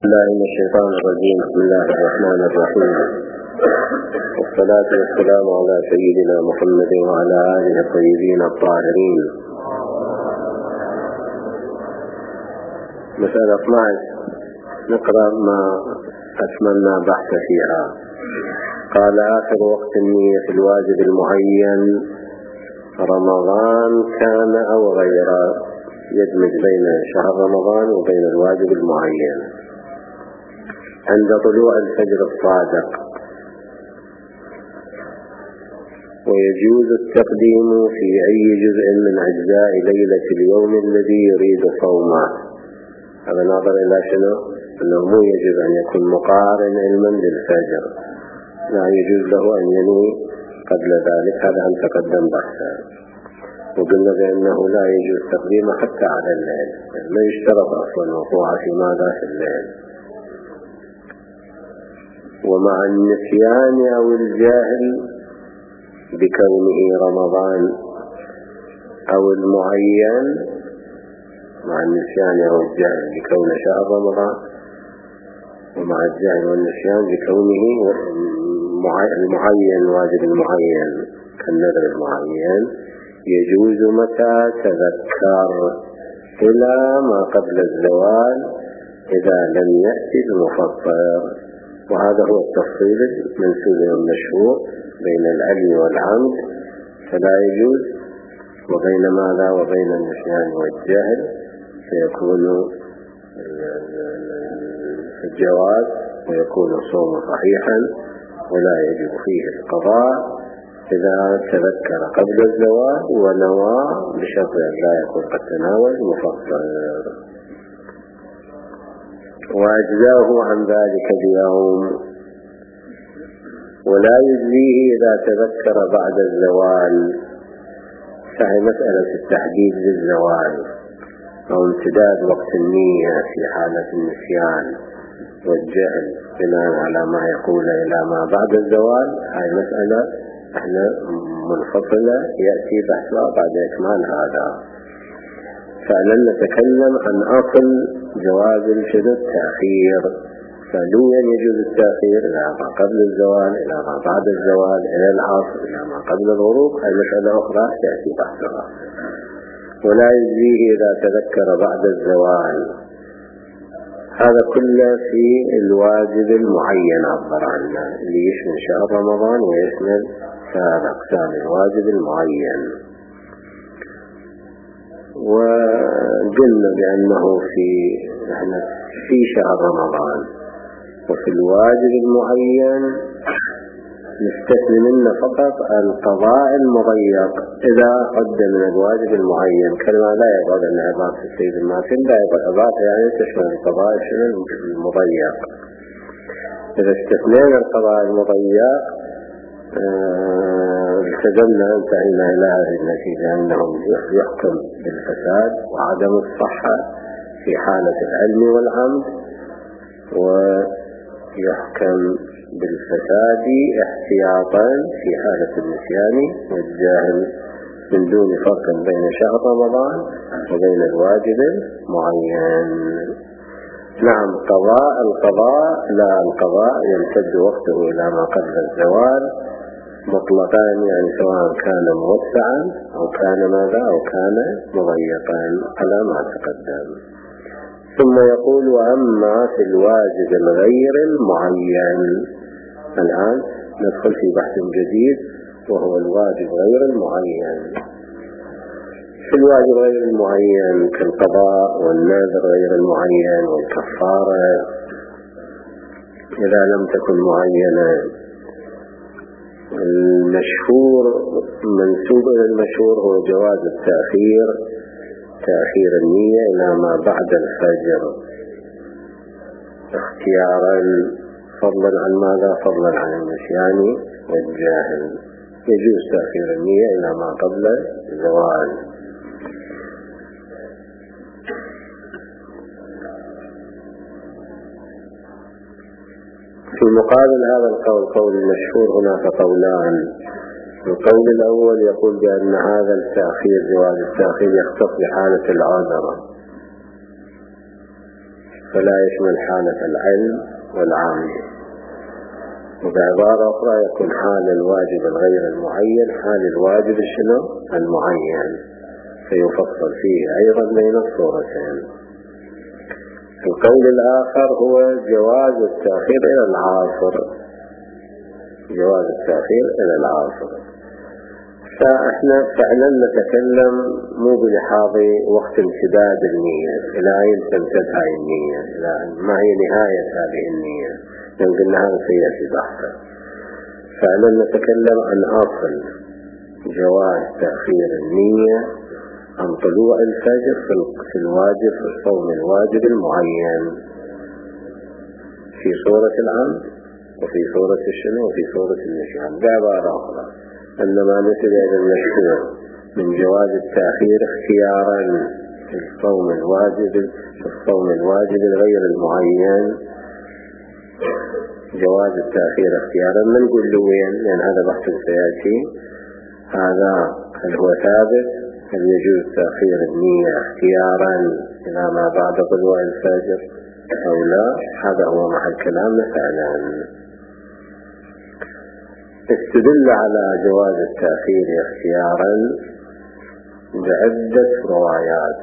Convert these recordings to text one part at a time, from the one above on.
الله من الشيطان الرجيم. بسم الله الرحمن الرحيم، والصلاة والسلام على سيدنا محمد وعلى آله الطيبين الطاهرين. مسألة 12 نقرأ ما أتمنى بحث فيها. قال: آخر وقت النية في الواجب المعين رمضان كان أو غيره، يدمج بين شهر رمضان وبين الواجب المعين عند طلوع الفجر الصادق، ويجوز التقديم في أي جزء من أجزاء ليلة اليوم الذي يريد صومه. هذا ناظر إلى شنو؟ أنه مو يجب أن يكون مقارن علما للفجر، لا يجوز له أن ينوي قبل ذلك. هذا أن تقدم بحثا، وقلنا بأنه لا يجوز تقديمه حتى على الليل، لا يشترط أصلا وقوعه في ماذا في الليل. ومع النسيان أو الجاهل بكونه رمضان أو المعين، مع النسيان أو الجاهل بكون شهر رمضان، ومع الجاهل والنسيان بكونه المعين واجب المعين كالنذر المعين، يجوز متى تذكر إلى ما قبل الزوال إذا لم يأتي المفطر. وهذا هو التفصيل المنسوب المشهور بين العلم والعمد، فلا يجوز، وبين ماذا وبين النسيان والجهل فيكون الجواز ويكون الصوم صحيحا، ولا يجب فيه القضاء إذا تذكر قبل الزوال ونوى بشرط أن لا يكون قد تناول مفطر. وأجزاه عن ذلك اليوم، ولا يجزيه إذا تذكر بعد الزوال، فهي مسألة التحديد للزوال أو امتداد وقت النية في حالة النسيان والجهل بناء على ما يقول إلى ما بعد الزوال. هاي مسألة احنا منفصلة يأتي بحثها بعد إكمال هذا. فعلا نتكلم عن أصل جواز التأخير، فلولا يجوز التأخير إلى ما قبل الزوال، إلى ما بعد الزوال، إلى العصر، إلى ما قبل الغروب. هذه مسألة أخرى يأتي بحثها. ولا يجزيه إذا تذكر بعد الزوال. هذا كله في الواجب المعين عبر عنه، اللي يشمل شهر رمضان ويشمل سائر أقسام الواجب المعين. وقلنا بأنه في شهر رمضان وفي الواجب المعين نستثني منه فقط القضاء المضيق إذا قد من الواجب المعين، كلمة لا يقول أن عبارة السيد الماسن لا يقول عبارة يعني تشمل القضاء المضيق. إذا استثنينا القضاء المضيق التزمنا انتهينا إلى هذه النتيجة أنه يحكم بالفساد وعدم الصحة في حالة العلم والعمد، ويحكم بالفساد احتياطا في حالة النسيان والجهل من دون فرق بين شهر رمضان وبين الواجب المعين. نعم، القضاء لا، القضاء يمتد وقته إلى ما قبل الزوال مطلقان، يعني سواء كان موسعا أو كان ماذا أو كان مضيقا على ما تقدم. ثم يقول: وأما في الواجب الغير المعين. الآن ندخل في بحث جديد وهو الواجب غير المعين. في الواجب غير المعين كالقضاء والنذر غير المعين والكفارة إذا لم تكن معينة. المشهور منسوب إلى المشهور هو جواز تأخير النية إلى ما بعد الفجر اختيارا، فضلا عن ماذا؟ فضلا عن النسيان والجاهل. يجوز تأخير النية إلى ما قبل الزوال. في مقابل هذا القول، قول المشهور، هناك قولان. القول الأول يقول بأن هذا التأخير، جواز التأخير، يختص بحالة العذر، فلا يشمل حالة العلم والعامل. وبعبارة أخرى يكون حال الواجب الغير المعين حال الواجب المعين، فيفصل فيه أيضا بين الصورتين. القول الآخر هو جواز التأخير إلى العاصر، جواز التأخير إلى العاصر. فإحنا فعلا نتكلم مو بلحاظ وقت امتداد النية، إلى أين تنتهي النية، إلى ما هي نهاية هذه النية، لأن هذا سيأتي بحثا. فعلا نتكلم عن أصل جواز تأخير النية عن طلوع الفجر في الواجب، في الصوم الواجب المعين، في صورة العمد وفي صورة الشنو وفي صورة النسيان. بعبارة أخرى أن ما نسب إلى المشهور من جواز التأخير اختيارا في الصوم الواجب الغير المعين، جواز التأخير اختيارا ما نقول له وين، لأن هذا بحث سيأتي. هذا هل هو ثابت؟ هل يجوز تأخير النية اختيارا إلى ما بعد طلوع الفجر أو لا؟ هذا هو محل كلامنا فعلا. استدل على جواز التأخير اختيارا بعدة روايات،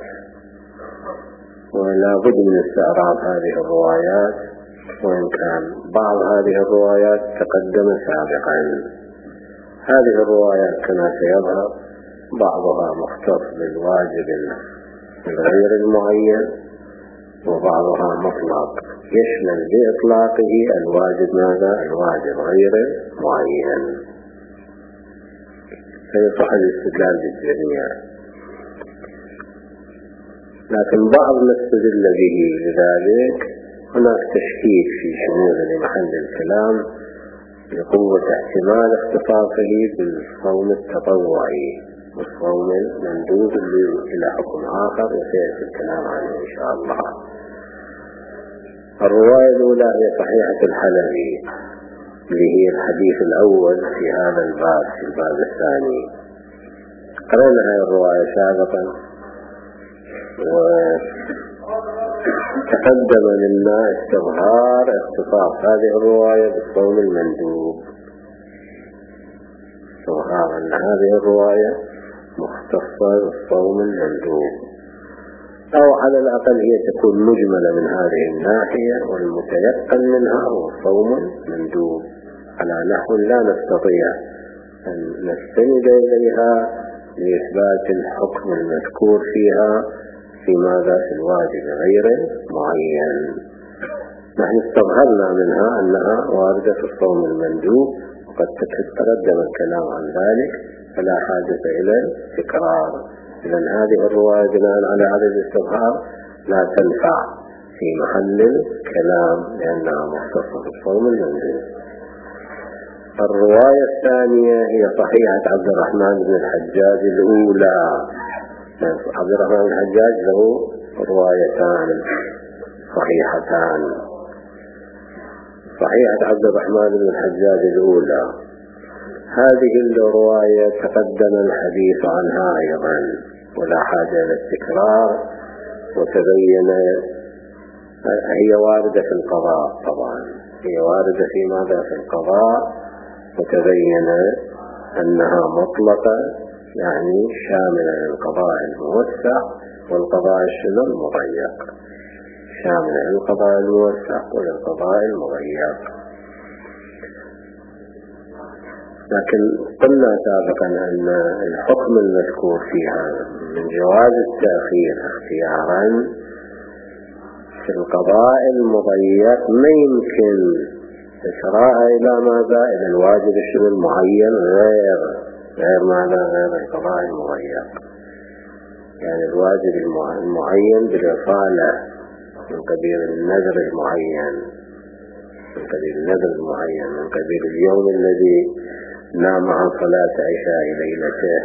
ولا بد من استعراض هذه الروايات، وإن كان بعض هذه الروايات تقدم سابقا. هذه الروايات كما سيظهر بعضها مختص بالواجب الغير المعين، وبعضها مطلق يشمل بإطلاقه الواجب ماذا؟ الواجب غير معين، فيصح الاستدلال بالجميع. لكن بعض ما استدل به لذلك هناك تشكيك في شمول لمحل الكلام لقوة احتمال اختصاصه بالصوم التطوعي والصوم المندوب إلى حكم آخر وسيأتي الكلام عنه إن شاء الله. الرواية الأولى هي صحيحة الحلبي اللي هي الحديث الأول في هذا الباب، في الباب الثاني. قرأنا هذه الرواية سابقا وتقدم لنا استظهار اختصاص هذه الرواية بالصوم المندوب، استظهار أن هذه الرواية مختصة بالصوم المندوب، أو على الأقل هي تكون مجملة من هذه الناحية، والمتيقن منها هو الصوم المندوب على نحو لا نستطيع أن نستند إليها لإثبات الحكم المذكور فيها في ماذا؟ في الواجب غير معين. نحن استظهرنا منها أنها واردة في الصوم المندوب، وقد تقدم الكلام عن ذلك فلا حاجة إلى التكرار. إذن هذه الرواية بناء على هذا الاستظهار لا تنفع في محل الكلام لأنها مختصة بالصوم المندوب. الرواية الثانية هي صحيحة عبد الرحمن بن الحجاج الأولى. عبد الرحمن بن الحجاج له روايتان صحيحتان. صحيحة عبد الرحمن بن الحجاج الأولى هذه الرواية تقدم الحديث عنها أيضا ولا حاجة إلى التكرار، وتبين هي واردة في القضاء، طبعا هي واردة في ماذا؟ في القضاء، وتبين أنها مطلقة يعني شاملة للقضاء الموسع والقضاء المضيق، شاملة للقضاء الموسع وللقضاء المضيق. لكن قلنا سابقا أن الحكم المذكور فيها من جواز التأخير اختيارا في القضاء المضيق ما يمكن إسراء إلى ماذا؟ إلى الواجب المعين غير ماذا؟ غير القضاء المضيق. يعني الواجب المعين بالإطالة من قبيل النذر المعين، من قبيل النذر المعين، من قبيل اليوم الذي نام عن صلاة عشاء ليلته.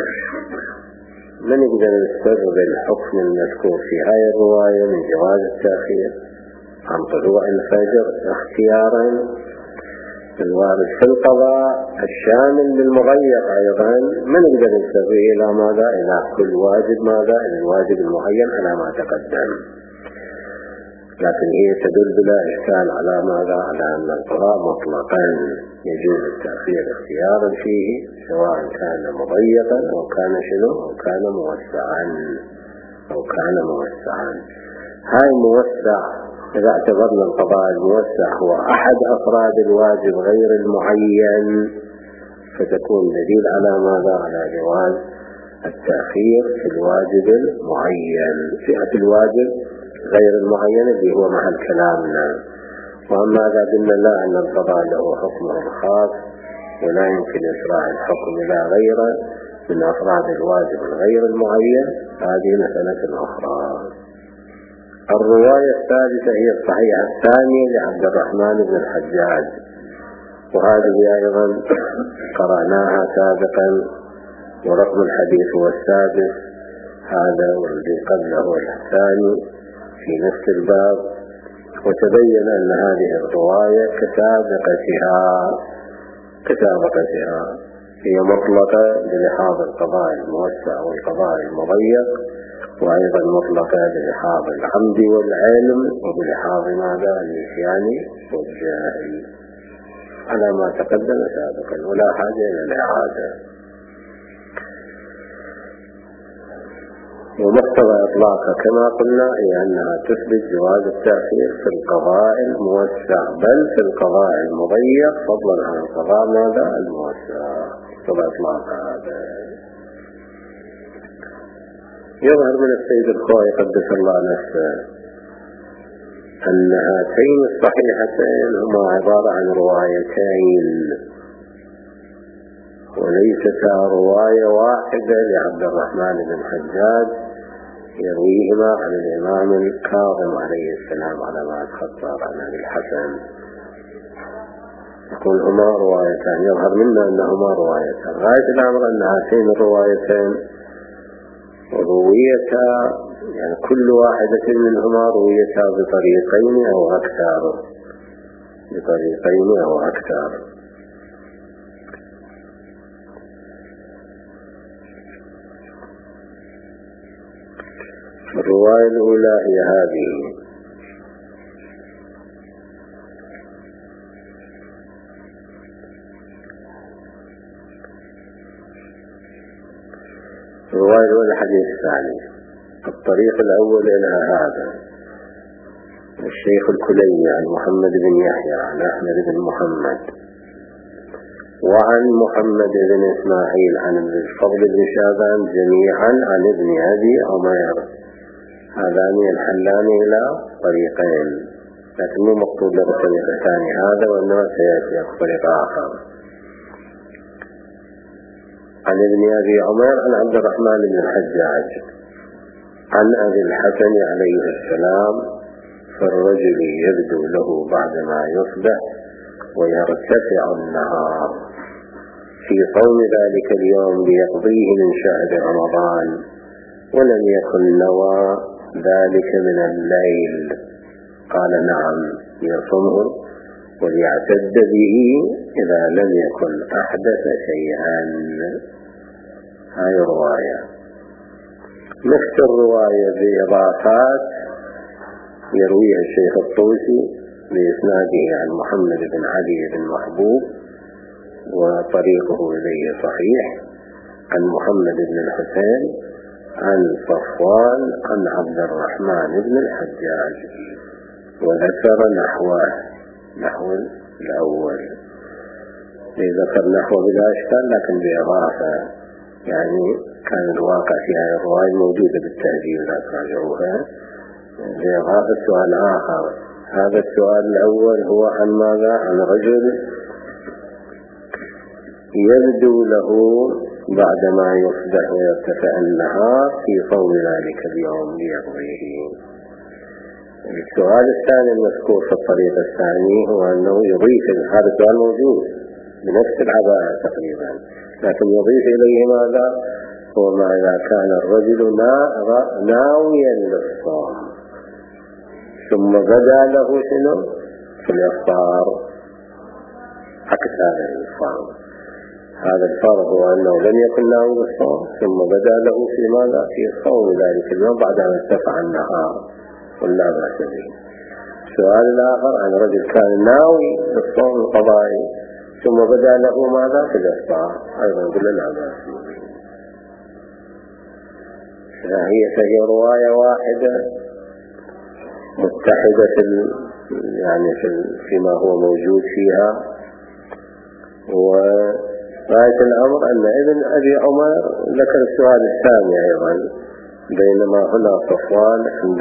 من يقدر يستر الحكم المذكور في هذه الرواية من جواز التأخير عن طلوع الفجر اختيارا الوارد في القضاء الشامل للمضيق أيضا، من يقدر يستر إلى ماذا؟ إلى كل واجب ماذا؟ إلى الواجب المعين على ما تقدم. لكن هي تدل بلا إشكال على ماذا؟ على أن القضاء مطلقا يجوز التأخير اختيارا فيه، سواء كان مضيقا أو كان شنو أو كان موسعا. هاي موسع، إذا اعتبرنا القضاء الموسع هو أحد أفراد الواجب غير المعين، فتكون دليل على ماذا؟ على جواز التأخير في الواجب المعين. فئة الواجب غير المعين اللي هو محل كلامنا. وأما إذا قلنا لا، أن القضاء له حكمه الخاص ولا يمكن إسراع الحكم إلى غيره من أفراد الواجب الغير المعين، هذه مسألة أخرى. الرواية الثالثة هي الصحيحة الثانية لعبد الرحمن بن الحجاج، وهذه أيضا قرأناها سابقا، ورقم الحديث هو السادس، هذا والذي قبله الثاني في نفس الباب. وتبين أن هذه الرواية كسابقتها هي مطلقة بلحاظ القضاء الموسع والقضاء المضيق، وأيضا مطلقة بلحاظ العمد والعلم، وبلحاظ ماذا؟ النسيان والجهل، على ما تقدم سابقا، ولا حاجة إلى الإعادة. ومقتضى إطلاقها كما قلنا هي أنها تثبت جواز التأخير في القضاء الموسع، بل في القضاء المضيق، فضلا عن القضاء ماذا؟ الموسع. مقتضى إطلاقها هذا. يظهر من السيد الخوئي قدس الله نفسه أن هاتين الصحيحتين هما عبارة عن روايتين وليستا رواية واحدة لعبد الرحمن بن حجاج يرويهما عن الإمام الكاظم عليه السلام على ما أتخطر عن أبي الحسن. يقول هما روايتان، يظهر منا أنهما روايتان. غاية الأمر أن هاتين الروايتين رويتا، يعني كل واحدة منهما رويتا بطريقين أو أكثر. الرواية الأولى هي هذه: الرواية الأولى الحديث الثاني. الطريق الأول إلى هذا: الشيخ الكليني عن محمد بن يحيى عن أحمد بن محمد وعن محمد بن إسماعيل عن الفضل بن شاذان جميعا عن ابن أبي عمير. هذان الحلان إلى طريقين، لكن مو مقصود له الطريق الثاني هذا، وإنما سيأتي طريق آخر. عن ابن أبي عمير عن عبد الرحمن بن الحجاج عن أبي الحسن عليه السلام: فالرجل يبدو له بعدما يصبح ويرتفع النهار في صوم ذلك اليوم ليقضيه من شهر رمضان، ولم يكن نوى ذلك من الليل. قال: نعم، يصومه وليعتد به إذا لم يكن أحدث شيئا. هاي رواية. نفس الرواية بإضافات يرويها الشيخ الطوسي بإسناده عن محمد بن علي بن محبوب وطريقه إليه صحيح، عن محمد بن الحسين عن صفوان عن عبد الرحمن بن الحجاج، وذكر نحو الأول. ذكر نحو بلا إشكال لكن بإضافة، يعني كان الواقع في هذه الرواية موجودة بالتهذيب لا تراجعوها، بإضافة سؤال آخر. هذا السؤال الأول هو عن ماذا؟ عن رجل يبدو له بعدما يصبح ويرتفع النهار في صوم ذلك اليوم ليقضيه. السؤال الثاني المذكور في الطريق الثاني هو أنه يضيف، هذا السؤال موجود بنفس العبارة تقريبا، لكن يضيف إليه ماذا؟ هو ما إذا كان الرجل ناويا للصوم ثم بدا له شنو في الإفطار عكس هذا الفرض. هذا الفرض هو أنه لم يكن ناوي للصوم ثم بدا له في ماذا؟ في صوم ذلك اليوم بعد أن ارتفع النهار، ولا بأس به. السؤال الآخر عن رجل كان ناوي بالصوم القضائي ثم بدا له ماذا في الإفطار، أيضا يقول لا بأس. فهي رواية واحدة متحدة يعني فيما هو موجود فيها. وغاية الأمر أن ابن أبي عمر ذكر السؤال الثاني أيضا، بينما هنا صفوان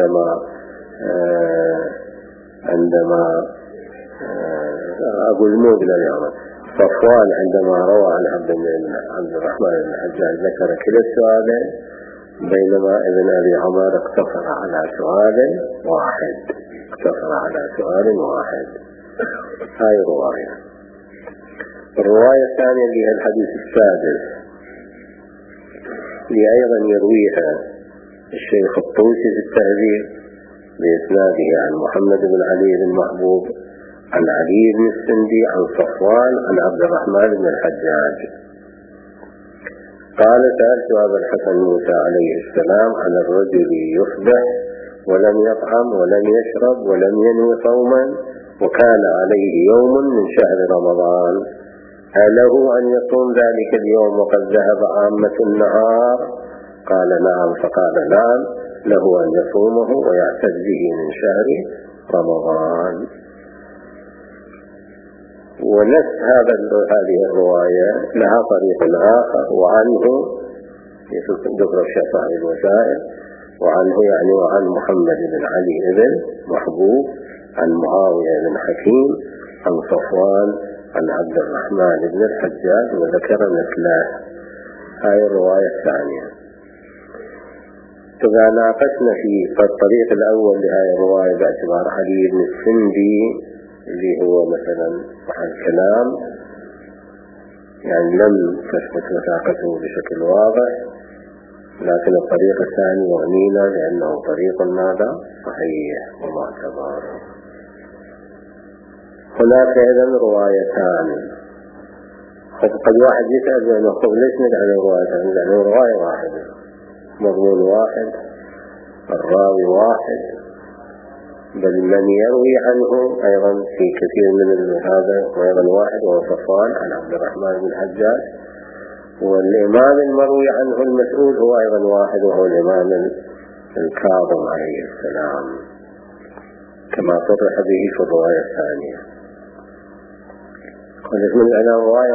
عندما أقول مو ابن أبي عمر، صفوان عندما روى عن عبد الرحمن بن الحجاج ذكر كلا السؤالين، بينما ابن أبي عمر اقتصر على سؤال واحد. هاي رواية. الرواية الثانية اللي هي الحديث السادس اللي أيضا يرويها الشيخ الطوسي في التهذيب بإسناده عن محمد بن علي بن محبوب عن علي بن السندي عن صفوان عن عبد الرحمن بن الحجاج قال: سألت أبا الحسن موسى عليه السلام عن الرجل يصبح ولم يطعم ولم يشرب ولم ينوي صوما وكان عليه يوم من شهر رمضان، أله أن يصوم ذلك اليوم وقد ذهب عامة النهار؟ قال: نعم. فقال: نعم، له أن يصومه ويعتد به من شهر رمضان. ونفس هذه الرواية لها طريق آخر، وعنه ذكر الشفاء الوسائل، وعنه يعني وعن محمد بن علي بن محبوب عن معاوية بن حكيم عن صفوان عن عبد الرحمن بن الحجاج وذكر مثله. هاي الرواية الثانية. إذا ناقشنا في الطريق الأول لهذه الرواية باعتبار علي بن السندي اللي هو مثلا محل كلام، يعني لم تثبت وثاقته بشكل واضح، لكن الطريق الثاني يعنينا لأنه طريق ماذا؟ صحيح ومعتبر. هناك أيضا روايتان. قد واحد يسأل ونقول ليش نجعل روايتان؟ لأنه رواية واحدة، مضمون واحد، الراوي واحد، بل من يروي عنه أيضا في كثير من هذا وأيضا واحد، وهو صفوان عن عبد الرحمن بن الحجاج، والإمام المروي عنه المسؤول هو أيضا واحد، وهو الإمام الكاظم عليه السلام، كما صرح به في الرواية الثانية. قلت من أنا رواية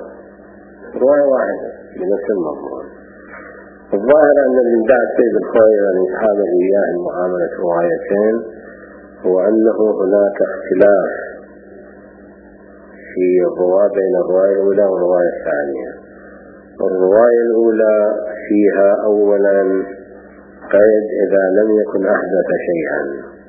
واحدة بنفس المضمون. الظاهر أن اللي دعا السيد الخوئي أن يتحامل إياه معاملة روايتين هو أنه هناك اختلاف في الرواية بين الرواية الأولى والرواية الثانية. الرواية الأولى فيها أولا قيد إذا لم يكن أحدث شيئا،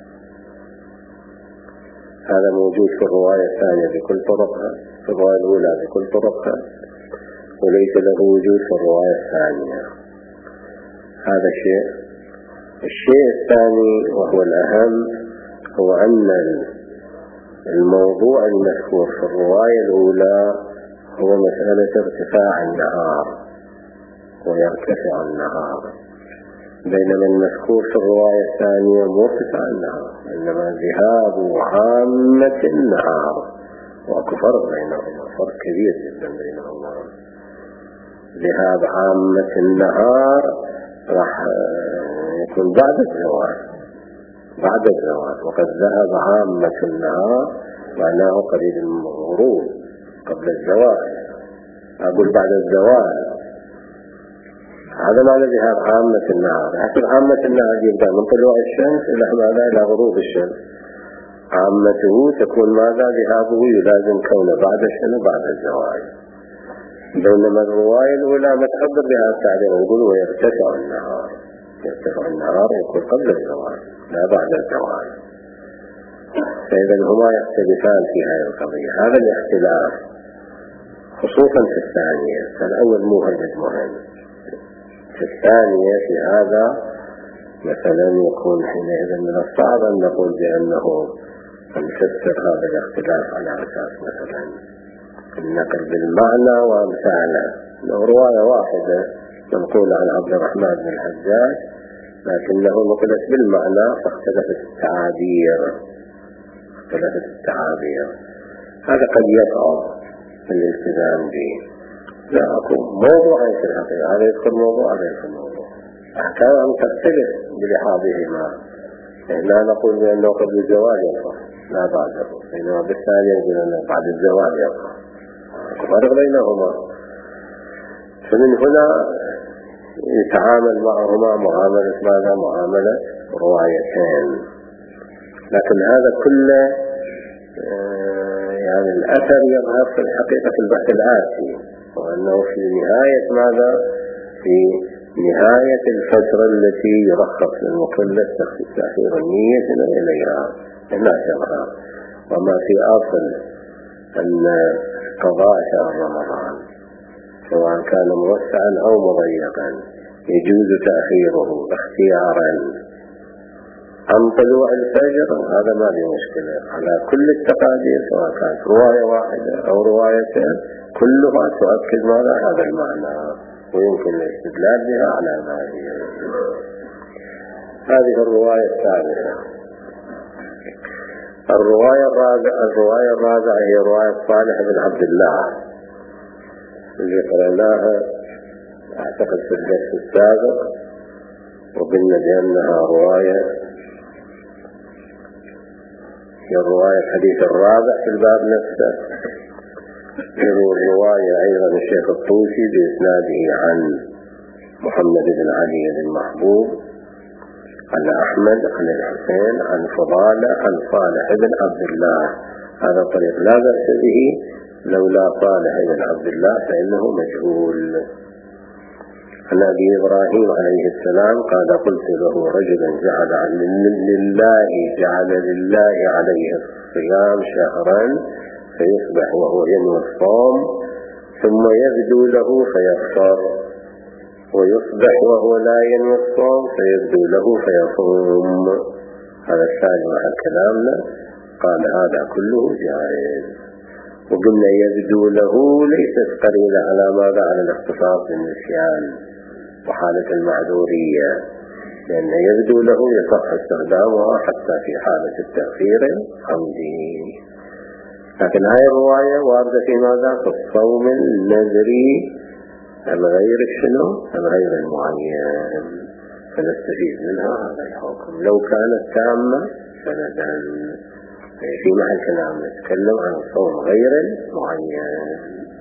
هذا موجود في الرواية الثانية بكل طرقها، في الرواية الأولى بكل طرقها، وليس له وجود في الرواية الثانية. هذا شيء. الشيء الثاني وهو الأهم هو أن الموضوع المذكور في الرواية الأولى هو مسألة ارتفاع النهار ويرتفع النهار، بينما المذكور في الرواية الثانية مو ارتفاع النهار، إنما ذهاب عامة النهار، وأكو فرق بينهما، فرق كبير جدا بينهما. ذهاب عامة النهار راح يكون بعد الزوال، وقد ذهب عامة النهار معناه قريب من الغروب قبل الزوال، أقول بعد الزوال. هذا معنى ذهاب عامة النهار. حسب عامة النهار يبدأ من طلوع الشمس إلى غروب الشمس، عامته تكون ماذا؟ ذهابه يلازم كونه بعد الشمس بعد الزوال. بينما الرواية الأولى ما تعبر بهذا التعبير، نقول ويرتفع النهار يكون قبل الزوال لا بعد الزوال. فإذا هما يختلفان في هذه القضية. هذا الاختلاف خصوصا في الثانية، فالأول مهم. في الثانية في هذا مثلا يكون حينئذ من الصعب أن نقول بأنه نفسر هذا الاختلاف على أساس مثلا النقل بالمعنى وامثاله. لو رواية واحدة منقولة عن عبد الرحمن بن الحجاج لكنه نقلت بالمعنى فاختلفت التعابير، ثلاثة التعابير. هذا قد يصعب الالتزام به. لا أقول موضوع في الحقيقة، هذا يدخل موضوع هذا يدخل موضوع. أحكام تختلف بلحاظهما. لا نقول بأنه قبل الزواج يقع لا بعده، بينما بالثاني يقول أنه بعد الزواج يقع، فرق بينهما. فمن هنا يتعامل معهما معاملة ماذا؟ معاملة روايتين. لكن هذا كله يعني الأثر يظهر في الحقيقة في البحث الآتي، وأنه في نهاية ماذا؟ في نهاية الفترة التي يرخص للمكلف تأخير النية إليها ناشرها. وما في أصل أن قضاء شهر رمضان سواء كان موسعا أو مضيقا يجوز تأخيره اختيارا عن طلوع الفجر، هذا ما له مشكلة على كل التقادير، سواء كانت رواية واحدة أو روايتين كلها تؤكد ماذا؟ هذا المعنى، ويمكن الاستدلال بها على ذلك. هذه الرواية الثالثة. الرواية الرابعة هي رواية صالح بن عبد الله اللي قرأناها أعتقد في الدرس السابق، وقلنا بأنها رواية هي الرواية الحديث الرابع في الباب نفسه. يروي الرواية أيضا الشيخ الطوسي بإسناده عن محمد بن علي بن محبوب عن أحمد عن الحسين عن فضالة عن صالح بن عبد الله. هذا طريق لا بأس به، لولا صالح بن عبد الله فإنه مجهول. عن أبي إبراهيم عليه السلام قال قلت له رجلا جعل لله عليه الصيام شهرا فيصبح وهو ينوي الصوم، ثم يبدو له فيفطر، ويصبح وهو لا ينوي الصوم فيبدو له فيصوم. هذا الثاني مع كلامنا. قال هذا كله جائز. وقلنا يبدو له ليست قليلة على ماذا؟ على الاختصاص بالنسيان وحالة المعذورية، لأن يبدو له يصح استخدامها حتى في حالة التأخير العمدي. لكن هاي الرواية واردة في ماذا؟ في الصوم النذري الغير شنو؟ الغير المعين، فنستفيد منها هذا الحكم. لو كانت تامة سندا في محل كلام نتكلم عن الصوم غير المعين.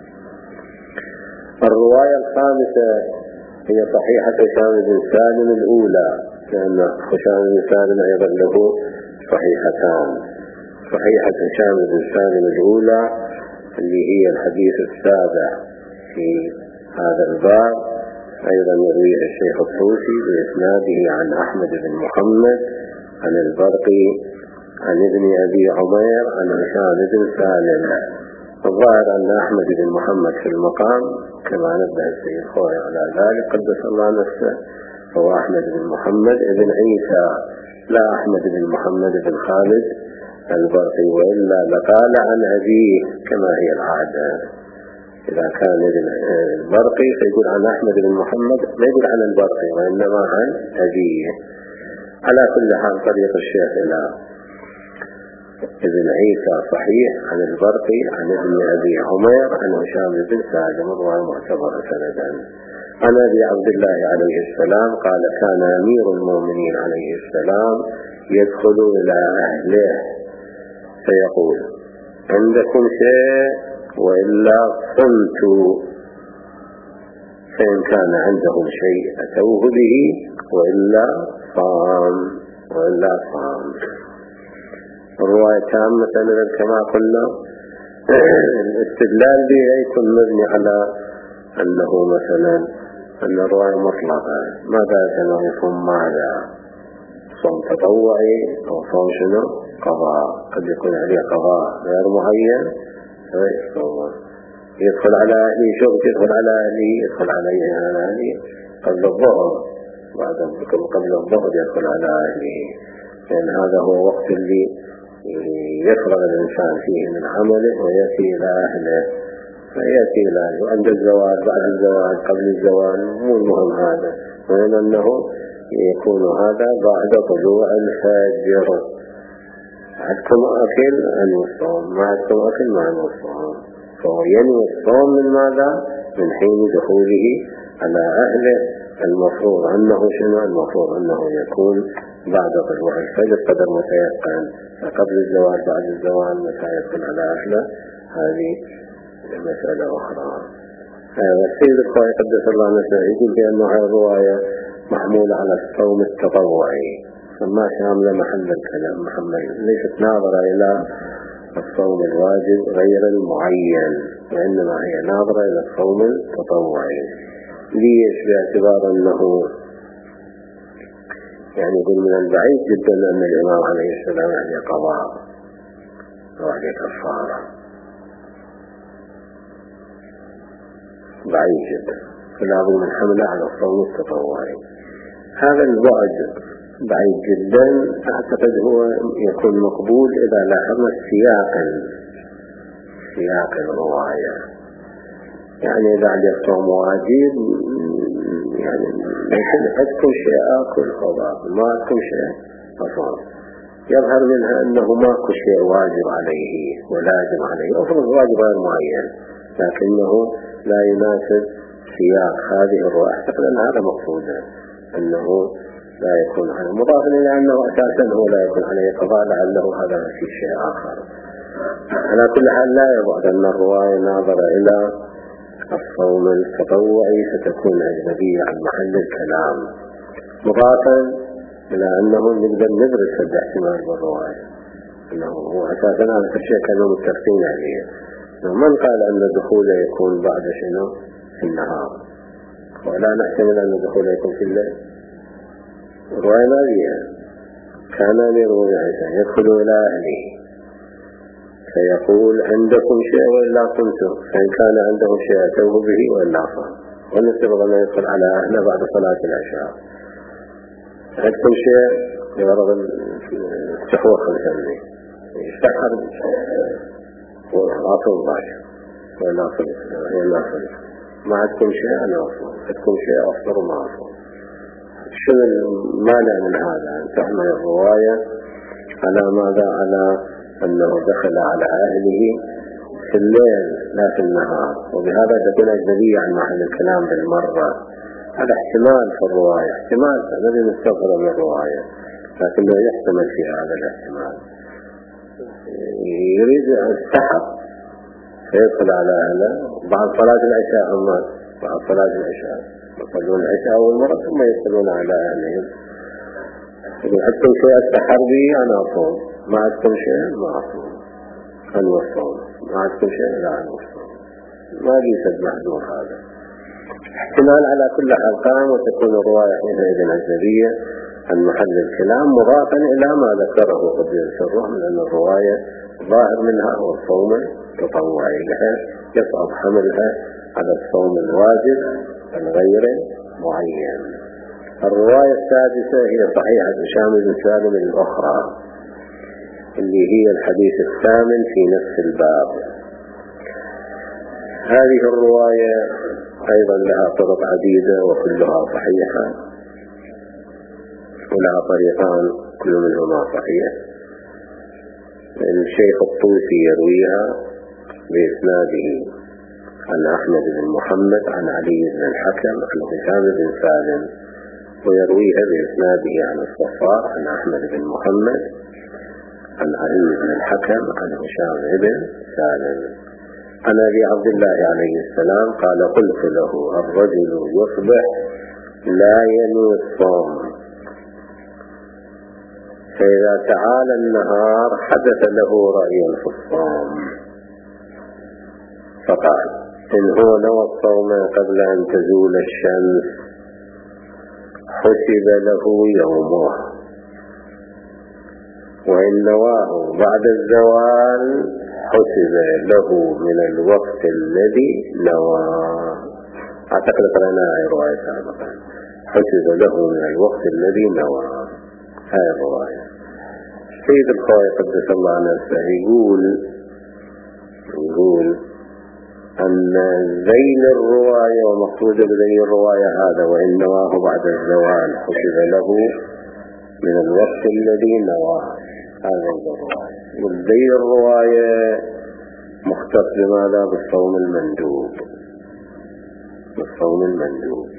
الرواية الخامسة هي صحيحة هشام بن سالم الأولى، لأن هشام بن سالم أيضا له صحيحتان. صحيحة هشام بن سالم الأولى اللي هي الحديث السابع في هذا الباب، أيضا يرويه الشيخ الطوسي بإسناده عن أحمد بن محمد عن البرقي عن ابن أبي عمير عن هشام بن سالم. الظاهر أن أحمد بن محمد في المقام كما نبه السيد خوي على ذلك قدس الله نفسه، هو أحمد بن محمد بن عيسى لا أحمد بن محمد بن خالد البرقي، وإلا لقال عن أبيه كما هي العادة. إذا كان البرقي فيقول عن أحمد بن محمد، لا يقول عن البرقي وإنما عن أبيه. على كل حال طريق الشيخ إلى ابن عيسى صحيح عن البرقي عن ابن أبي عمير عن هشام بن سالم ومعتبر سندا. عن أبي عبد الله عليه السلام قال كان أمير المؤمنين عليه السلام يدخل إلى أهله فيقول عندكم شيء وإلا صمتوا، فإن كان عندهم شيء أتوه به وإلا صام. الرواية تامة مثلا كما قلنا. الاستدلال بها يكون مبني على أنه مثلا أن الرواية مطلقة، ماذا يكون ماذا؟ صوم تطوعي أو صوم شنو؟ قضاء، قد يكون عليه قضاء غير معين يدخل على أهلي شغل، يدخل على أهلي، يدخل عليه على أهلي قبل الظهر، بعد قبل الظهر يدخل على أهلي، لأن هذا هو وقت اللي يفرغ الإنسان فيه من عمله ويأتي إلى أهله، فيأتي إلى أهله عند الزواج بعد الزواج قبل الزواج، مو المهم هذا، وإن أنه يكون هذا بعد طلوع الفجر. عندكم أكل أنوي الصوم، ما عندكم أكل ما أنوي الصوم. فهو ينوي الصوم من ماذا؟ من حين دخوله على أهله. المفروض أنه شنو؟ المفروض أنه يكون بعد طلوع الفجر قدر متيقن، قبل الزوال بعد الزوال متى يكون على أهله، هذه مسألة أخرى. والسيد الخوي قدس الله نفسه يقول بأنه هذه الرواية محمولة على الصوم التطوعي، فما شاملة محل الكلام، ليست ناظرة إلى الصوم الواجب غير المعين، وإنما هي ناظرة إلى الصوم التطوعي. ليش؟ باعتبار أنه يعني يقول من البعيد جدا أن الإمام عليه السلام عليه قضاء وعليه كفارة، بعيد جدا، فلا بد من حمله على الصوم التطوعي. هذا البعد بعيد جدا، أعتقد هو يكون مقبول إذا لاحظنا سياق الرواية. يعني إذا عليه الصوم واجب، يعني لكن عندكم شيء آكل خضار، ما عندكم شيء أصلا، يظهر منها أنه ماكو شيء واجب عليه ولازم عليه، أفرض واجب غير معين لكنه لا يناسب سياق هذه الرواية. أعتقد أن هذا مقصودا، أنه لا يكون عليه، مضافا إلى أنه أساسا هو لا يكون عليه قضاء، لعله هذا في شيء آخر. على كل حال لا يبعد أن الرواية ناظرة إلى الصوم التطوعي فتكون أجنبية عن محل الكلام، مضافا إلى أنه نقدر ندرس الاحتمال بالرواية، أنه هو أساسا هذا الشيء كانوا متفقين عليه. من قال أن الدخول يكون بعد شنو؟ في النهار، ولا نحتمل أن الدخول يكون في الليل. الرواية ما فيها كان أمير عيسى يدخل إلى أهله فيقول عندكم شيء وإلا قمتم، فإن كان عنده شيء أتوه به وإلا صام، ونستبغى أن يدخل على أهله بعد صلاة العشاء. عندكم شيء يغرض التحوخ الفني يستحر وعاطوا باشا وإلا صلت، ما عندكم شيء أنا أصوم، عندكم شيء أفطر وما أصوم. شنو المانع من هذا؟ أن تحمل الرواية على ماذا؟ على أنه دخل على أهله في الليل لا في النهار، وبهذا تكون أجنبية عن محل الكلام بالمرة. هذا احتمال في الرواية، احتمال الذي نستغفر من الرواية، لكنه يحتمل في هذا الاحتمال. يريد السحر فيدخل على أهله بعد صلاة العشاء، أما بعد صلاة العشاء يصلون العشاء أول مرة ثم يدخلون على أهلهم. إذا عندكم شيء السحر به أنا أصوم، ما عندكم شيء ما أصوم، أنوي الصوم، ما عندكم شيء لا أنوي الصوم، ما ليست محذور. هذا احتمال على كل حال قام، وتكون الرواية حينئذ أجنبية عن محل الكلام، مضافا إلى ما ذكره قدس سره من أن الرواية ظاهر منها هو الصوم التطوعي، يصعب حملها على الصوم الواجب الغير معين. الرواية السادسة هي صحيحة هشام بن سالم الأخرى، اللي هي الحديث الثامن في نفس الباب. هذه الرواية أيضا لها طرق عديدة وكلها صحيحة، ولها طريقان كل منهما صحيح. الشيخ الطوسي يرويها بإسناده عن أحمد بن محمد عن علي بن الحكم عن هشام بن سالم، ويرويها بإسناده عن الصفار عن أحمد بن محمد عن علي بن الحكم عن هشام بن سالم عن أبي عبد الله عليه السلام قال قلت له الرجل يصبح لا ينوي الصوم، فإذا تعالى النهار حدث له رأي في الصوم، فقال إن هو نوى الصوم قبل أن تزول الشمس حسب له يومه، وإن نواه بعد الزوال حسب له من الوقت الذي نوى. أعتقد قرأنا رواية سابقا، حسب له من الوقت الذي نوى. هاي الرواية سيد الخوي قدس الله نفسه يقول أن ذيل الرواية ومقصود بذيل الرواية هذا وإن نواه بعد الزوال حسب له من الوقت الذي نواه، هذا الرواية. والذي الرواية مختص بماذا؟ بالصوم المندوب، بالصوم المندوب،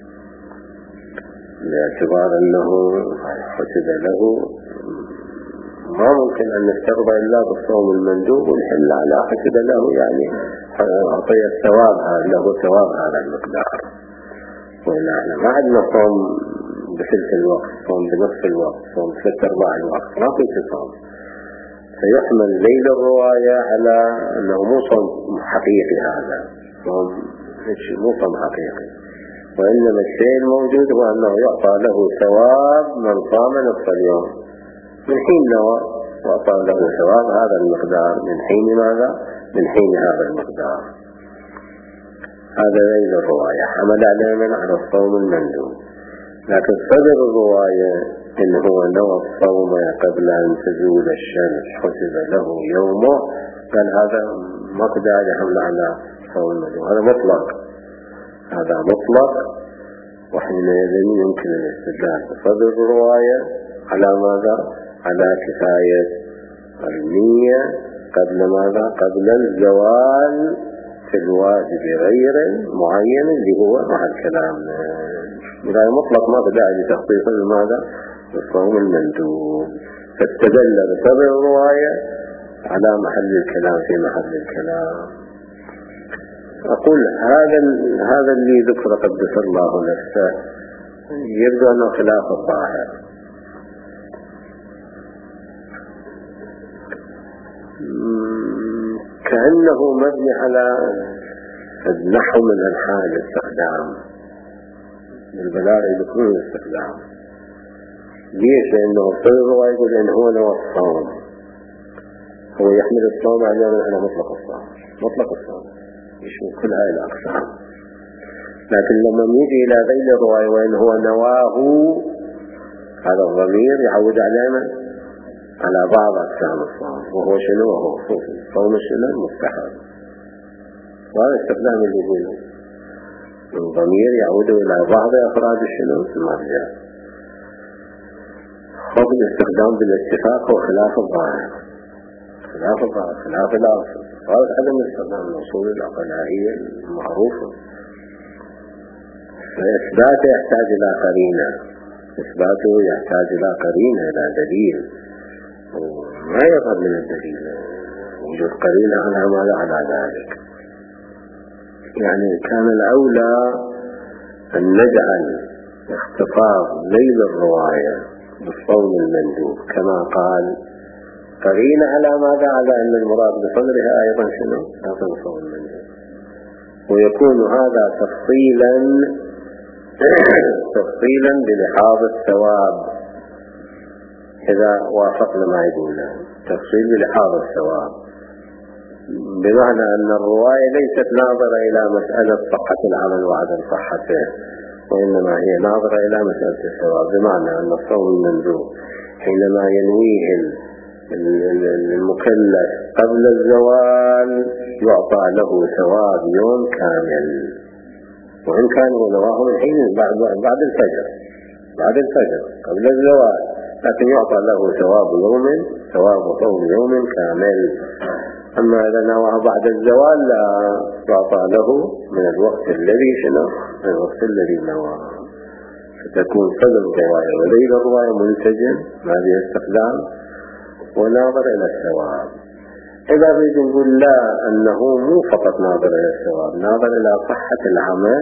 باعتبار أنه حسب له ما ممكن أن نسترضى إلا بالصوم المندوب ونحل على حسب له، يعني أعطي الثواب له ثواب هذا المقدار. وإن احنا ما عندنا صوم بثلث الوقت، صوم بنصف الوقت، صوم بثلاث أرباع الوقت، ما في صوم. فيحمل ذيل الرواية على أنه مو صوم حقيقي، هذا صوم مو صوم حقيقي، وإنما الشيء الموجود هو أنه يعطى له ثواب من صام نصف اليوم من حين نوى، وأعطى له ثواب هذا المقدار من حين ماذا؟ من حين هذا المقدار. هذا ذيل الرواية حمل علينا على الصوم المندوب. لكن صدر الرواية إن هو نوى الصوم قبل أن تزول الشمس حسب له يومه، قال هذا مقدار يحمل على الصوم المندوب، هذا مطلق، هذا مطلق. وحينئذ يمكن الاستدلال بصدر الرواية على ماذا؟ على كفاية النية قبل ماذا؟ قبل الزوال في الواجب غير معين اللي هو مع الكلام. إذا مطلق ما بدأ لتخصيص ماذا؟ الصوم المندوب. فاستدل بصدر الرواية على محل الكلام في محل الكلام. أقول هذا اللي ذكر قدس الله نفسه يبدو أنه خلاف الظاهر، كأنه مبني على النحو من الحال الاستخدام، البلاغ يذكرون الاستخدام. ليش؟ لأنه صدر الرواية يقول إن هو نوى الصوم، هو يحمل الصوم على مطلق الصوم، مطلق الصوم يشمل كل هاي الأقسام. لكن لما نيجي إلى ذيل الرواية وإن هو نواه، هذا الضمير يعود علينا على بعض أقسام الصوم، وهو شنو؟ وهو صوم الشنو؟ المستحب. وهذا استخدام اللي يقوله الضمير يعود إلى بعض أفراد الشنو؟ المرجع. خذ الاستخدام بالاتفاق وخلاف الظاهر، خلاف الظاهر، خلاف الأصل. هذا عدم استخدام الأصول العقلائية المعروفة. فإثباته يحتاج إلى قرينة، إثباته يحتاج إلى قرينة، إلى دليل، وما يظهر من الدليل وجود قرينة على ماذا؟ على ذلك. يعني كان الأولى أن نجعل اختصاص ذيل الرواية بالصوم المندوب كما قال قرينة على ماذا؟ على أن المراد بصدرها أيضا شنو؟ هذا الصوم المندوب، ويكون هذا تفصيلا بلحاظ الثواب إذا وافقنا ما يقوله، تفصيل بلحاظ الثواب، بمعنى أن الرواية ليست ناظرة إلى مسألة صحة العمل وعدم صحته، وإنما هي ناظرة إلى مسألة الثواب. بمعنى أن الصوم المندوب حينما ينويه المكلف قبل الزوال يعطى له ثواب يوم كامل، وإن كان نواه من حين بعد الفجر قبل الزوال، لكن يعطى له ثواب صوم يوم كامل. أما إذا نواه بعد الزوال لا يعطى له من الوقت الذي من الوقت الذي نواه. فتكون صدر الرواية وذيل الرواية منسجم ما به استخدام وناظر إلى الثواب. إذا نريد نقول لا، أنه مو فقط ناظر إلى الثواب، ناظر إلى صحة العمل،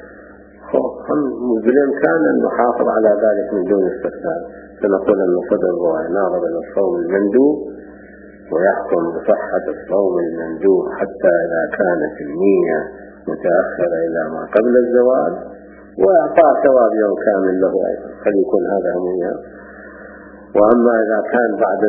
بالإمكان أن نحافظ على ذلك من دون استخدام. فنقول أن صدر الرواية ناظر إلى الصوم المندوب ويحكم بصحة الصوم المندوب حتى إذا كانت النية متأخرة إلى ما قبل الزوال، وإعطاء ثواب يوم كامل له أيضا، قد يكون هذا همية. وأما إذا كان بعد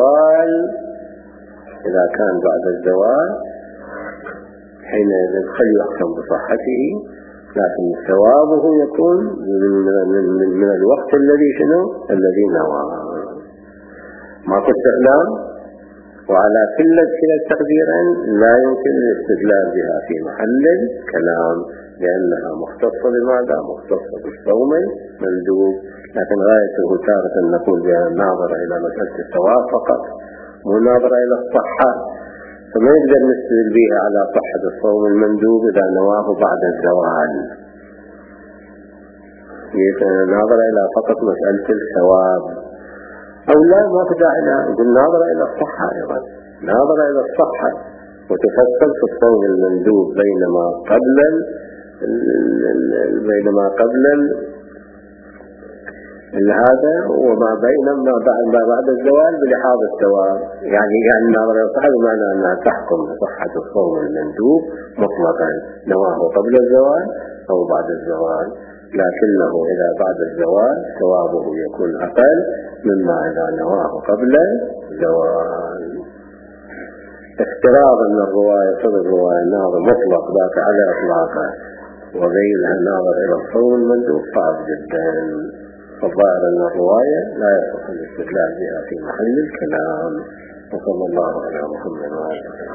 الزوال حينئذ قد يحكم بصحته، لكن ثوابه يكون من الوقت الذي نوى. ماكو استخدام، وعلى كلا التقديرين لا يمكن الاستدلال بها في محل الكلام، لأنها مختصة بماذا؟ مختصة بالصوم المندوب، لكن غايته تارة نقول بها ناظرة إلى مسألة الثواب فقط، مو ناظرة إلى الصحة، فما يقدر نستدل بها على صحة الصوم المندوب إذا نواه بعد الزوال. ناظرة إلى فقط مسألة الثواب، أو لا ما في داعي نقول ناظرة إلى الصحة أيضا، ناظرة إلى الصحة، وتفصل في الصوم المندوب بينما قبل هذا وما بين ما بعد الزوال بلحاظ الثواب. يعني ناظرة إلى الصحة بمعنى أنها تحكم بصحة الصوم المندوب مطلقا نواه قبل الزوال أو بعد الزوال، لكنه إذا بعد الزوال ثوابه يكون أقل مما إذا نواه قبل الزوال. افتراض أن الرواية ناظر مطلق ذاك على إطلاقه وغيرها ناظر إلى الصوم المندوب صعب جدا، فالظاهر أن الرواية لا يصح الاستدلال بها في محل الكلام. وصلى الله على محمد وعلى آله.